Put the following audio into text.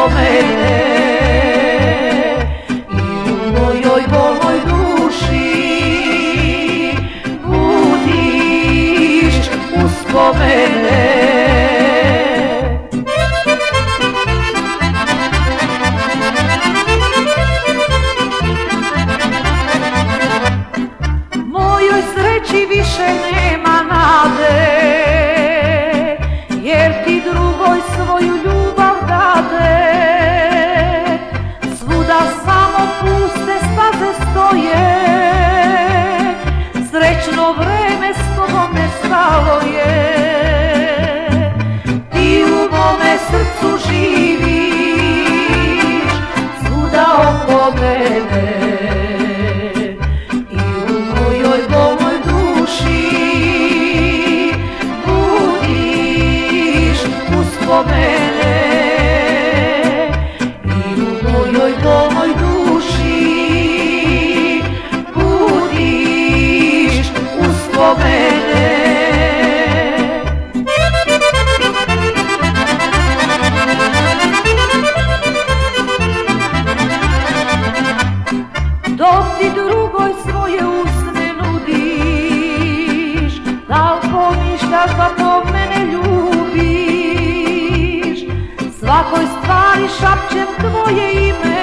uspomene i u mojoj boloj duši budiš uspomene. Mojoj sreći više nema nade, jer ti drugoj svoju ljubav dade. Svuda samo puste staze stoje, srećno vreme s tobom nestalo je. Ti u mome srcu živiš, svuda oko mene, i u mojoj boloj duši budiš uspomene. I u mojoj boloj duši budiš uspomene. Dok ti drugoj svoje usne nudiš, da li pomišljaš da to mene ljubiš? Svakoj stvari šapćem tvoje ime,